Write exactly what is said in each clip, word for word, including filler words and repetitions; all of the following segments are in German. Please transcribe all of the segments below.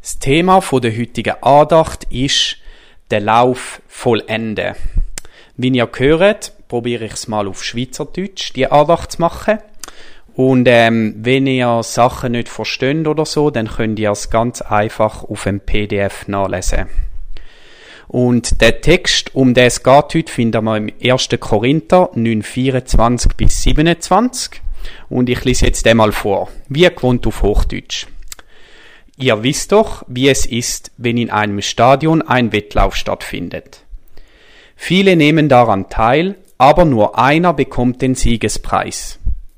Das Thema der heutigen Andacht ist «Der Lauf vollenden». Wie ihr hört, probiere ich es mal auf Schweizerdeutsch, die Andacht zu machen. Und ähm, wenn ihr Sachen nicht versteht oder so, dann könnt ihr es ganz einfach auf dem P D F nachlesen. Und der Text, um den es geht heute, finden wir im ersten Korinther neun, vierundzwanzig bis siebenundzwanzig. Und ich lese jetzt den mal vor, wie gewohnt auf Hochdeutsch. Ihr wisst doch, wie es ist, wenn in einem Stadion ein Wettlauf stattfindet. Viele nehmen daran teil, aber nur einer bekommt den Siegespreis.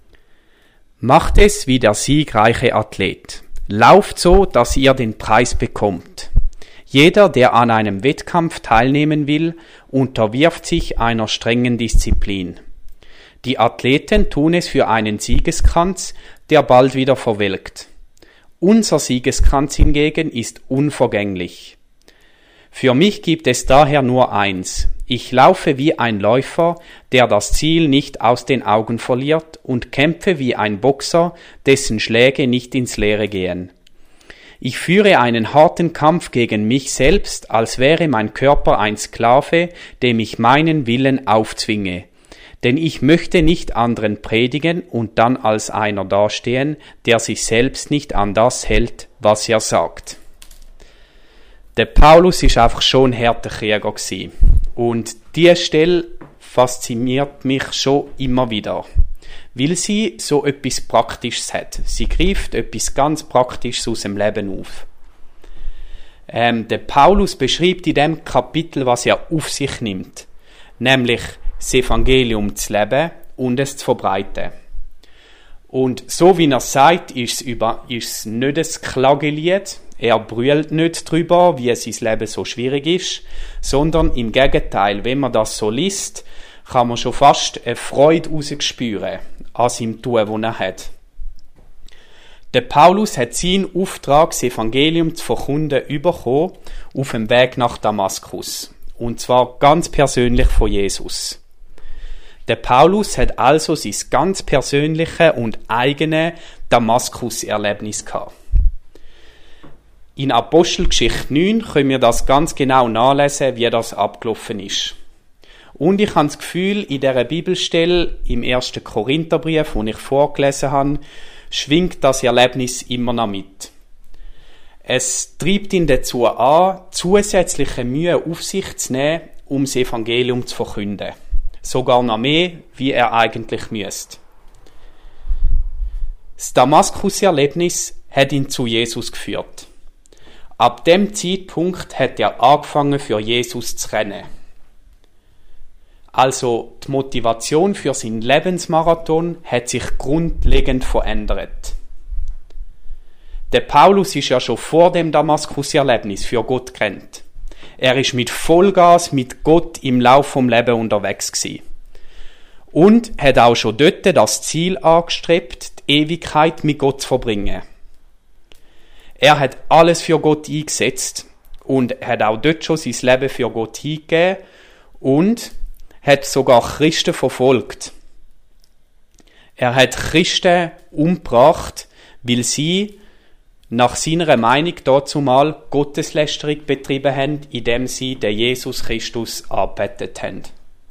Macht es wie der siegreiche Athlet. Lauft so, dass ihr den Preis bekommt. Jeder, der an einem Wettkampf teilnehmen will, unterwirft sich einer strengen Disziplin. Die Athleten tun es für einen Siegeskranz, der bald wieder verwelkt. Unser Siegeskranz hingegen ist unvergänglich. Für mich gibt es daher nur eins. Ich laufe wie ein Läufer, der das Ziel nicht aus den Augen verliert, und kämpfe wie ein Boxer, dessen Schläge nicht ins Leere gehen. Ich führe einen harten Kampf gegen mich selbst, als wäre mein Körper ein Sklave, dem ich meinen Willen aufzwinge. Denn ich möchte nicht anderen predigen und dann als einer dastehen, der sich selbst nicht an das hält, was er sagt. Der Paulus ist einfach schon ein harter Krieger gewesen. Und diese Stelle fasziniert mich schon immer wieder, weil sie so etwas Praktisches hat. Sie greift etwas ganz Praktisches aus dem Leben auf. Ähm, der Paulus beschreibt in dem Kapitel, was er auf sich nimmt, nämlich das Evangelium zu leben und es zu verbreiten. Und so wie er sagt, ist es, über, ist es nicht ein Klagelied. Er brüllt nicht darüber, wie sein Leben so schwierig ist, sondern im Gegenteil, wenn man das so liest, kann man schon fast eine Freude rausspüren an seinem Tun, das er hat. Der Paulus hat seinen Auftrag, das Evangelium zu verkünden, bekommen auf dem Weg nach Damaskus. Und zwar ganz persönlich von Jesus. Der Paulus hat also sein ganz persönliche und eigene Damaskus-Erlebnis gehabt. In Apostelgeschichte neun können wir das ganz genau nachlesen, wie das abgelaufen ist. Und ich habe das Gefühl, in dieser Bibelstelle im ersten Korintherbrief, den ich vorgelesen habe, schwingt das Erlebnis immer noch mit. Es treibt ihn dazu an, zusätzliche Mühe auf sich zu nehmen, um das Evangelium zu verkünden. Sogar noch mehr, wie er eigentlich müsste. Das Damaskus-Erlebnis hat ihn zu Jesus geführt. Ab dem Zeitpunkt hat er angefangen, für Jesus zu rennen. Also die Motivation für seinen Lebensmarathon hat sich grundlegend verändert. Der Paulus ist ja schon vor dem Damaskus-Erlebnis für Gott gerannt. Er ist mit Vollgas mit Gott im Lauf vom Leben unterwegs gewesen. Und hat auch schon dort das Ziel angestrebt, die Ewigkeit mit Gott zu verbringen. Er hat alles für Gott eingesetzt und hat auch dort schon sein Leben für Gott hingegeben und hat sogar Christen verfolgt. Er hat Christen umgebracht, weil sie nach seiner Meinung dazumal Gotteslästerung betrieben haben, indem sie den Jesus Christus angebetet haben.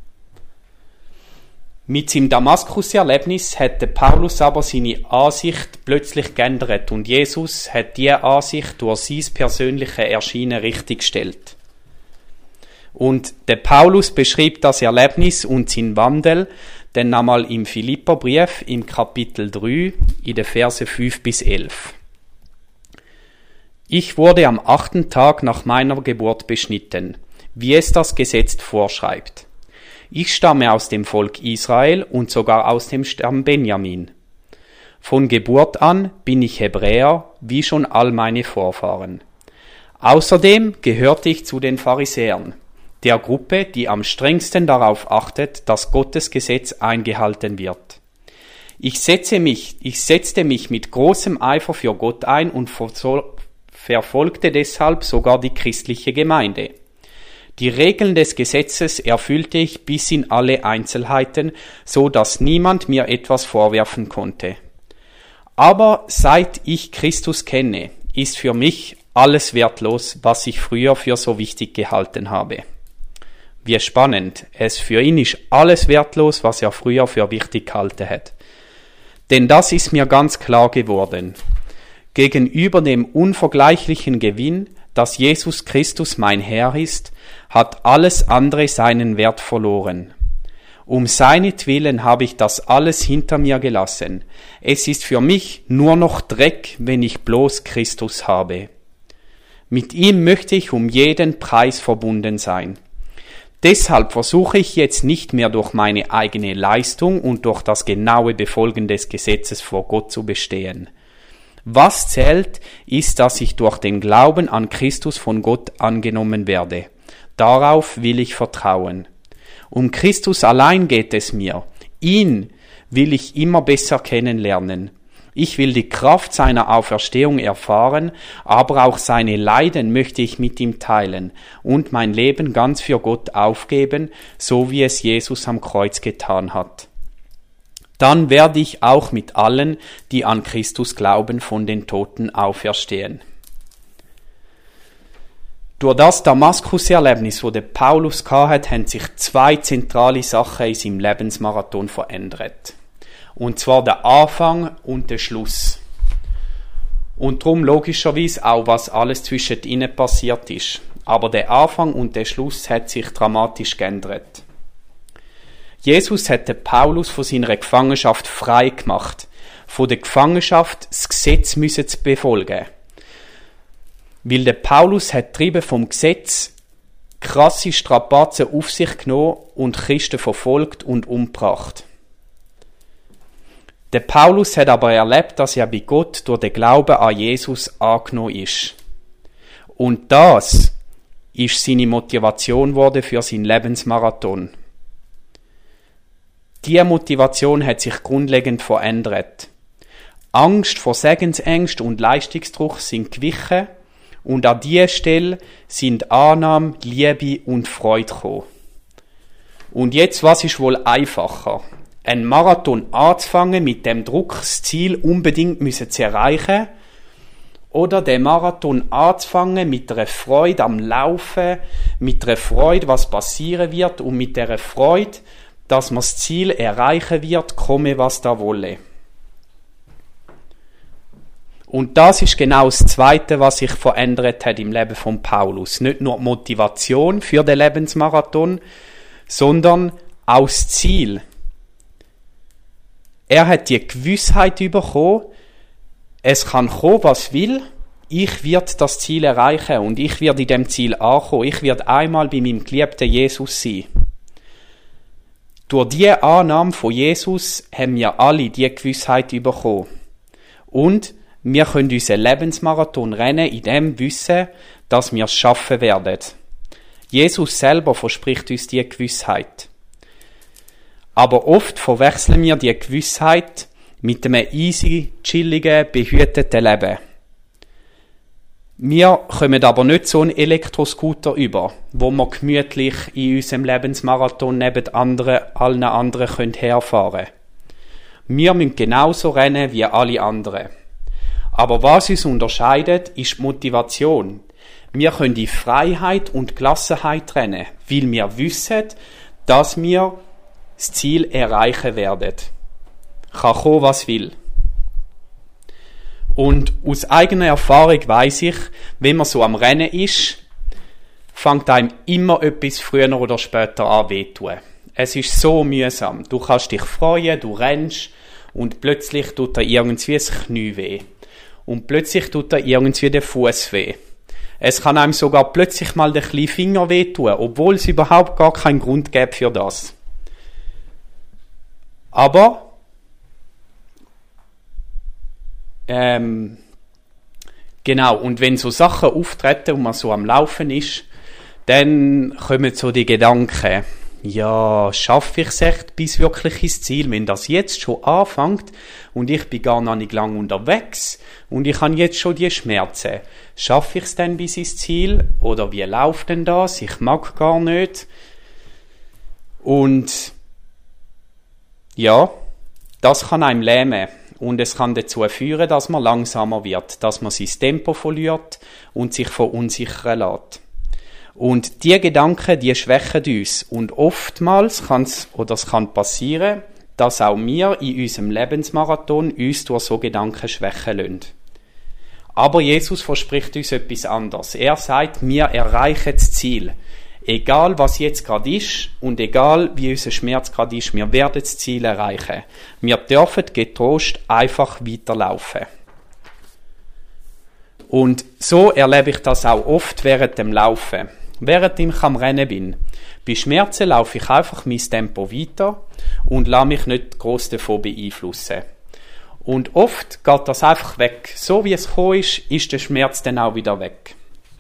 Mit seinem Damaskus-Erlebnis hat der Paulus aber seine Ansicht plötzlich geändert und Jesus hat diese Ansicht durch sein persönliches Erscheinen richtiggestellt. Und der Paulus beschreibt das Erlebnis und seinen Wandel dann einmal im Philipperbrief im Kapitel drei in den Verse fünf bis elf. Ich wurde am achten Tag nach meiner Geburt beschnitten, wie es das Gesetz vorschreibt. Ich stamme aus dem Volk Israel und sogar aus dem Stamm Benjamin. Von Geburt an bin ich Hebräer, wie schon all meine Vorfahren. Außerdem gehörte ich zu den Pharisäern, der Gruppe, die am strengsten darauf achtet, dass Gottes Gesetz eingehalten wird. Ich setze mich, ich setzte mich mit großem Eifer für Gott ein und verfolgte deshalb sogar die christliche Gemeinde. Die Regeln des Gesetzes erfüllte ich bis in alle Einzelheiten, so dass niemand mir etwas vorwerfen konnte. Aber seit ich Christus kenne, ist für mich alles wertlos, was ich früher für so wichtig gehalten habe. Wie spannend. Es für ihn ist alles wertlos, was er früher für wichtig gehalten hat. Denn das ist mir ganz klar geworden. Gegenüber dem unvergleichlichen Gewinn, dass Jesus Christus mein Herr ist, hat alles andere seinen Wert verloren. Um seinetwillen habe ich das alles hinter mir gelassen. Es ist für mich nur noch Dreck, wenn ich bloß Christus habe. Mit ihm möchte ich um jeden Preis verbunden sein. Deshalb versuche ich jetzt nicht mehr durch meine eigene Leistung und durch das genaue Befolgen des Gesetzes vor Gott zu bestehen. Was zählt, ist, dass ich durch den Glauben an Christus von Gott angenommen werde. Darauf will ich vertrauen. Um Christus allein geht es mir. Ihn will ich immer besser kennenlernen. Ich will die Kraft seiner Auferstehung erfahren, aber auch seine Leiden möchte ich mit ihm teilen und mein Leben ganz für Gott aufgeben, so wie es Jesus am Kreuz getan hat. Dann werde ich auch mit allen, die an Christus glauben, von den Toten auferstehen. Durch das Damaskus-Erlebnis, das der Paulus hatte, haben sich zwei zentrale Sachen in seinem Lebensmarathon verändert. Und zwar der Anfang und der Schluss. Und darum logischerweise auch, was alles zwischen ihnen passiert ist. Aber der Anfang und der Schluss hat sich dramatisch geändert. Jesus hat den Paulus von seiner Gefangenschaft frei gemacht. Von der Gefangenschaft das Gesetz müssen zu befolgen. Weil der Paulus hat Triebe vom Gesetz krasse Strapazen auf sich genommen und Christen verfolgt und umgebracht. Der Paulus hat aber erlebt, dass er bei Gott durch den Glauben an Jesus angenommen ist. Und das ist seine Motivation geworden für seinen Lebensmarathon. Diese Motivation hat sich grundlegend verändert. Angst vor Segensängst und Leistungsdruck sind gewichen und an dieser Stelle sind Annahme, Liebe und Freude gekommen. Und jetzt, was ist wohl einfacher? Einen Marathon anzufangen mit dem Druck, das Ziel unbedingt müssen zu erreichen, oder den Marathon anzufangen mit einer Freude am Laufen, mit einer Freude, was passieren wird und mit der Freude, dass man das Ziel erreichen wird, komme was da wolle. Und das ist genau das Zweite, was sich verändert hat im Leben von Paulus. Nicht nur die Motivation für den Lebensmarathon, sondern auch das Ziel. Er hat die Gewissheit bekommen, es kann kommen, was will, ich werde das Ziel erreichen und ich werde in dem Ziel ankommen. Ich werde einmal bei meinem geliebten Jesus sein. Durch diese Annahme von Jesus haben wir alle diese Gewissheit bekommen. Und wir können unseren Lebensmarathon rennen in dem Wissen, dass wir es schaffen werden. Jesus selber verspricht uns diese Gewissheit. Aber oft verwechseln wir die Gewissheit mit einem easy, chilligen, behüteten Leben. Wir kommen aber nicht so einen Elektroscooter über, wo wir gemütlich in unserem Lebensmarathon neben anderen, allen anderen können herfahren können. Wir müssen genauso rennen wie alle anderen. Aber was uns unterscheidet, ist die Motivation. Wir können in Freiheit und Gelassenheit rennen, weil wir wissen, dass wir das Ziel erreichen werden. Kann kommen, was will. Und aus eigener Erfahrung weiss ich, wenn man so am Rennen ist, fängt einem immer etwas früher oder später an weh zu tun. Es ist so mühsam. Du kannst dich freuen, du rennst und plötzlich tut dir irgendwie das Knie weh. Und plötzlich tut dir irgendwie der Fuß weh. Es kann einem sogar plötzlich mal der kleine Finger weh tun, obwohl es überhaupt gar keinen Grund gibt für das. Aber ähm, genau, und wenn so Sachen auftreten und man so am Laufen ist, dann kommen so die Gedanken, ja, schaffe ich es echt bis wirklich ins Ziel, wenn das jetzt schon anfängt und ich bin gar noch nicht lang unterwegs und ich habe jetzt schon die Schmerzen. Schaffe ich es denn bis ins Ziel? Oder wie läuft denn das? Ich mag gar nicht. Und ja, das kann einem lähmen. und es kann dazu führen, dass man langsamer wird, dass man sein Tempo verliert und sich verunsichern lässt. Und diese Gedanken, die schwächen uns. Und oftmals kann es, oder es kann passieren, dass auch wir in unserem Lebensmarathon uns durch so Gedanken schwächen lassen. Aber Jesus verspricht uns etwas anderes. Er sagt, wir erreichen das Ziel. Egal, was jetzt gerade ist und egal, wie unser Schmerz gerade ist, wir werden das Ziel erreichen. Wir dürfen getrost einfach weiterlaufen. Und so erlebe ich das auch oft während dem Laufen. Während ich am Rennen bin. Bei Schmerzen laufe ich einfach mein Tempo weiter und lasse mich nicht gross davon beeinflussen. Und oft geht das einfach weg. So wie es gekommen ist, ist der Schmerz dann auch wieder weg.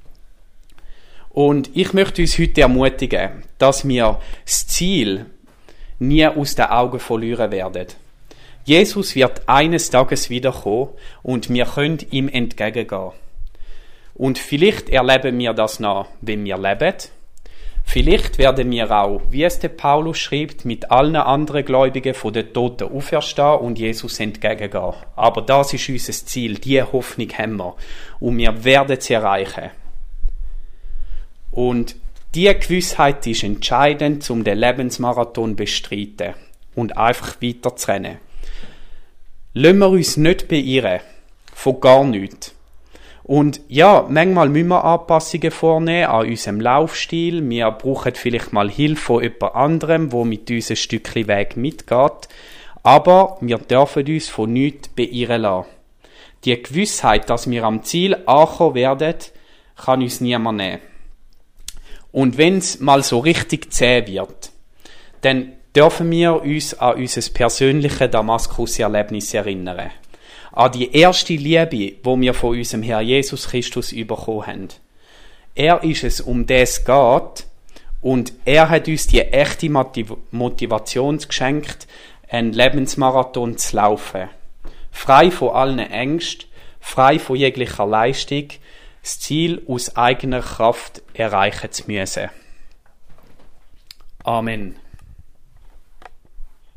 Und ich möchte uns heute ermutigen, dass wir das Ziel nie aus den Augen verlieren werden. Jesus wird eines Tages wiederkommen und wir können ihm entgegengehen. Und vielleicht erleben wir das noch, wenn wir leben. Vielleicht werden wir auch, wie es der Paulus schreibt, mit allen anderen Gläubigen von den Toten auferstehen und Jesus entgegengehen. Aber das ist unser Ziel, diese Hoffnung haben wir. Und wir werden sie erreichen. Und diese Gewissheit ist entscheidend, um den Lebensmarathon zu bestreiten und einfach weiterzurennen. Lassen wir uns nicht beirren, von gar nichts. Und ja, manchmal müssen wir Anpassungen vornehmen an unserem Laufstil. Wir brauchen vielleicht mal Hilfe von jemand anderem, der mit uns ein Stückchen Weg mitgeht. Aber wir dürfen uns von nichts beirren lassen. Die Gewissheit, dass wir am Ziel ankommen werden, kann uns niemand nehmen. Und wenn es mal so richtig zäh wird, dann dürfen wir uns an unser persönliches Damaskus-Erlebnis erinnern. An die erste Liebe, die wir von unserem Herr Jesus Christus bekommen haben. Er ist es, um das es geht, und er hat uns die echte Motivation geschenkt, einen Lebensmarathon zu laufen. Frei von allen Ängsten, frei von jeglicher Leistung, das Ziel aus eigener Kraft erreichen zu müssen. Amen.